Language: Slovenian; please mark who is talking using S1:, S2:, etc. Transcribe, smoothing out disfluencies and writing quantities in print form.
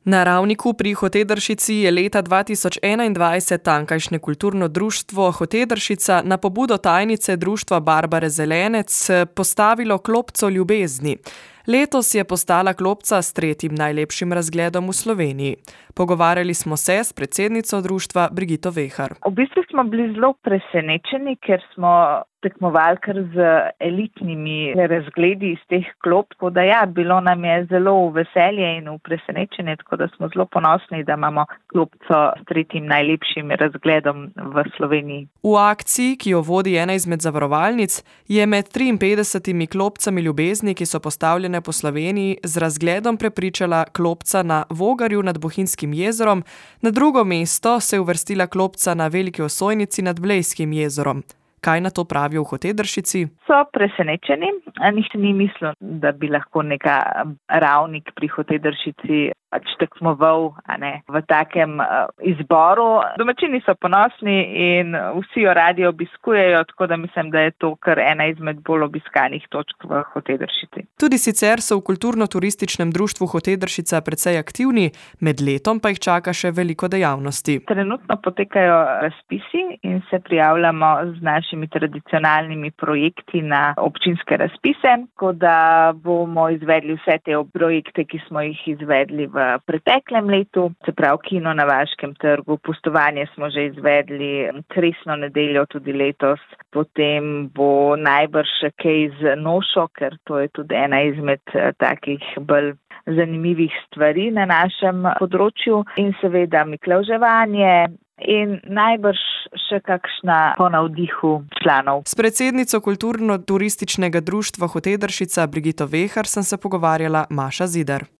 S1: Na Ravniku pri Hotedršici je leta 2021 tamkajšnje kulturno društvo Hotedršica na pobudo tajnice društva Barbare Zelenec postavilo klopco ljubezni. Letos je postala klopca s 3. najlepšim razgledom v Sloveniji. Pogovarjali smo se s predsednico društva Brigito Vehar.
S2: V bistvu smo bili zelo presenečeni, ker smo tekmovali kar z elitnimi razgledi iz teh klop, tako da bilo nam je zelo v veselje in v presenečenje, tako da smo zelo ponosni, da imamo klopco s 3. najlepšim razgledom v Sloveniji.
S1: V akciji, ki jo vodi ena izmed zavarovalnic, je med 53 klopcami ljubezni, ki so postavljene po Sloveniji, z razgledom prepričala klopca na Vogarju nad Bohinjskim jezerom, na drugo mesto se je uvrstila klopca na Veliki Osojnici nad Blejskim jezerom. Kaj na to pravijo v Hotedršici?
S2: So presenečeni. Nihče ni mislil, da bi lahko neka Ravnik pri Hotedršici tekmoval v takem izboru. Domačini so ponosni in vsi jo radi obiskujejo, tako da mislim, da je to kar ena izmed bolj obiskanih točk v Hotedršici.
S1: Tudi sicer so v kulturno-turističnem društvu Hotedršica precej aktivni, med letom pa jih čaka še veliko dejavnosti.
S2: Trenutno potekajo razpisi in se prijavljamo z našimi tradicionalnimi projekti na občinske razpise, tako da bomo izvedli vse te projekte, ki smo jih izvedli v preteklem letu, se pravi Kino na Vaškem trgu, pustovanje smo že izvedli, Kresno nedeljo tudi letos, potem bo najbrž še kaj z Nošo, ker to je tudi ena izmed takih bolj zanimivih stvari na našem področju in seveda miklavževanje in najbrž še kakšna po navdihu članov.
S1: S predsednico kulturno-turističnega društva Hotedršica Brigito Vehar sem se pogovarjala Maša Zidar.